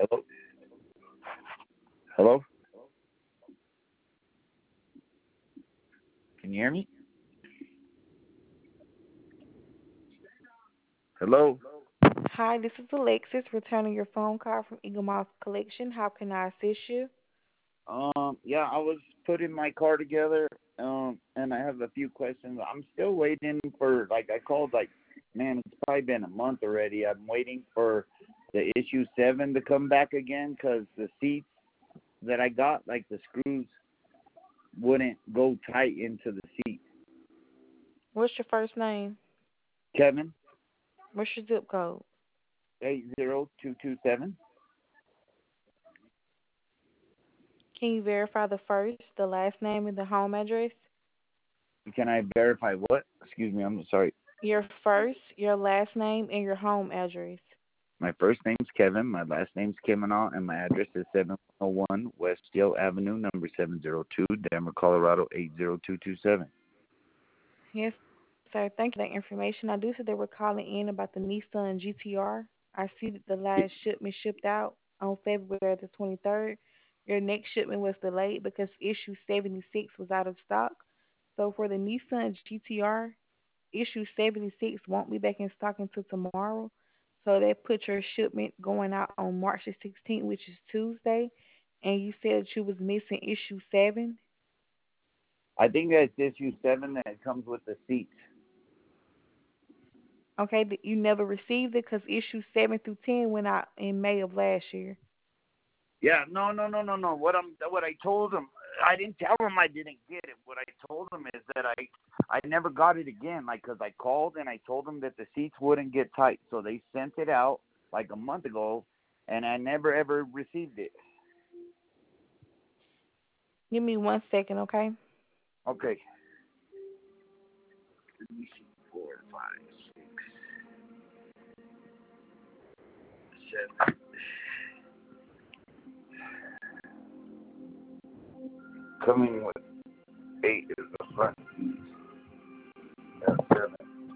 Hello? Hello? Can you hear me? Hello? Hi, this is Alexis returning your phone call from Eagle Moss Collection. How can I assist you? Yeah, I was putting my car together, and I have a few questions. I'm still waiting for, like, I called, like, man, it's probably been a month already. I'm waiting for the issue 7 to come back again because the seats that I got, like, the screws wouldn't go tight into the seat. What's your first name? Kevin, What's your zip code? 80227. Can you verify the first, the last name, and the home address? Can I verify what? Excuse me, I'm sorry. Your first, your last name, and your home address. My first name's Kevin. My last name's Kiminal, and my address is 701 West Yale Avenue, number 702, Denver, Colorado 80227. Yes, sir. Thank you for that information. I do see they were calling in about the Nissan GTR. I see that the last shipment shipped out on February the 23rd. Your next shipment was delayed because issue 76 was out of stock. So for the Nissan GTR, issue 76 won't be back in stock until tomorrow. So that puts your shipment going out on March the 16th, which is Tuesday. And you said you was missing issue 7. I think that's issue 7 that comes with the seats. Okay, but you never received it because issue 7 through 10 went out in May of last year. Yeah, no. What I told him, I didn't tell him I didn't get it. What I told him is that I never got it again, like, because I called and I told them that the seats wouldn't get tight, so they sent it out like a month ago, and I never ever received it. Give me 1 second, okay? Okay. Let me see. 4, 5, 6, 7. Coming with 8 is the front seat. That's 7.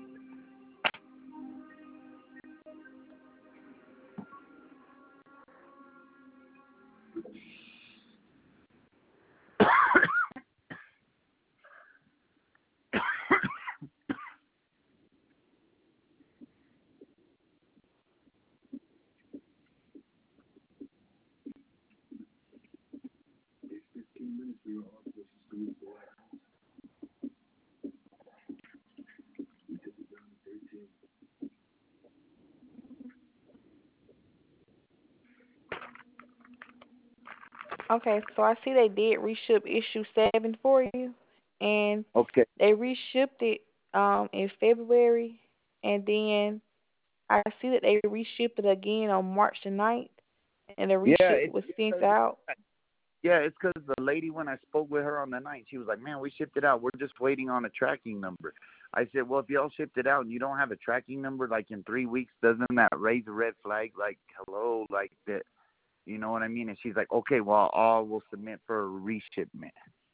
Okay, so I see they did reship issue 7 for you, and Okay. they reshipped it in February, and then I see that they reshipped it again on March the 9th, and the Yeah, reship was sent out. it's because the lady, when I spoke with her on the night, she was like, man, we shipped it out. We're just waiting on a tracking number. I said, well, if y'all shipped it out and you don't have a tracking number, like, in 3 weeks, doesn't that raise a red flag? Like, hello, like that, you know what I mean? And she's like, okay, well, I will submit for a reshipment.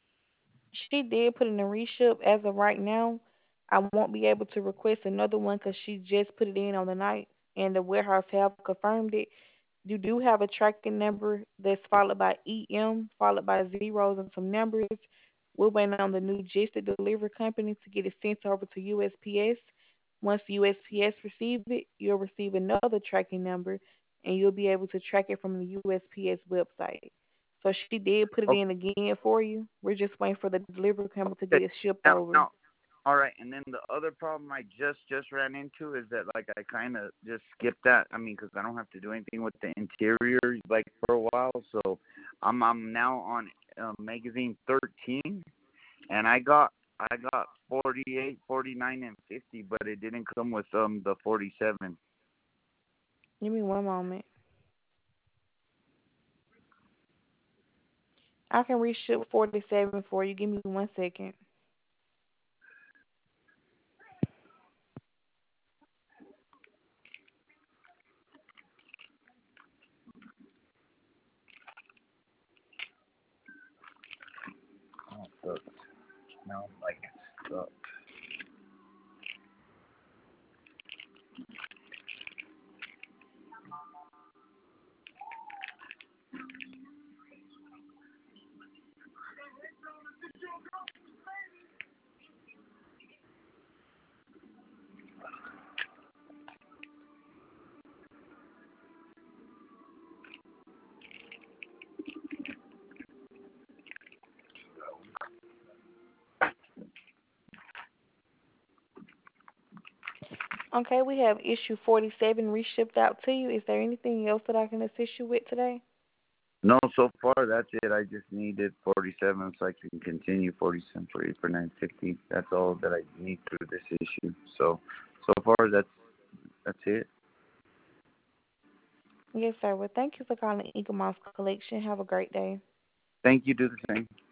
She did put in a reship. As of right now, I won't be able to request another one because she just put it in on the night, and the warehouse have confirmed it. You do have a tracking number that's followed by EM, followed by zeros and some numbers. We're waiting on the new Majestic Delivery Company to get it sent over to USPS. Once USPS receives it, you'll receive another tracking number, and you'll be able to track it from the USPS website. So she did put it in again for you. We're just waiting for the delivery company to get Okay. it shipped Now, over. now, all right. And then the other problem I just ran into is that, like, I kind of just skipped that. I mean, because I don't have to do anything with the interior, like, for a while. So I'm now on magazine 13, and I got 48, 49, and 50, but it didn't come with the 47. Give me one moment. I can reship 47 for you. Give me 1 second. Oh, it smells like it's stuck. Okay, we have issue 47 reshipped out to you. Is there anything else that I can assist you with today? No, so far that's it. I just needed 47 so I can continue 47 for 950. That's all that I need through this issue. So far that's it. Yes, sir. Well, thank you for calling Eagle Mouse Collection. Have a great day. Thank you. Do the same.